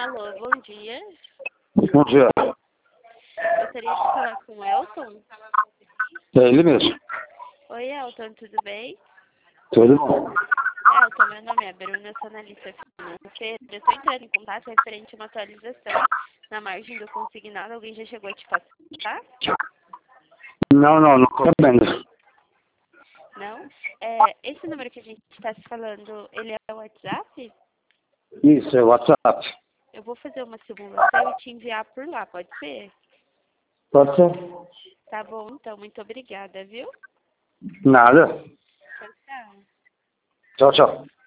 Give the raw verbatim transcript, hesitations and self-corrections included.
Alô, bom dia. Bom dia. Gostaria de falar com o Elton. É ele mesmo. Oi, Elton, tudo bem? Tudo bom? Elton, meu nome é Bruna, eu sou analista financeira. Eu estou entrando em contato referente a uma atualização na margem do consignado. Alguém já chegou a te passar? Não, não, não tô sabendo. Não? É, esse número que a gente está se falando, ele é o WhatsApp? Isso, é o WhatsApp. Eu vou fazer uma simulação e te enviar por lá, pode ser? Pode ser? Tá bom, então, muito obrigada, viu? Nada. Tchau, tchau. Tchau, tchau.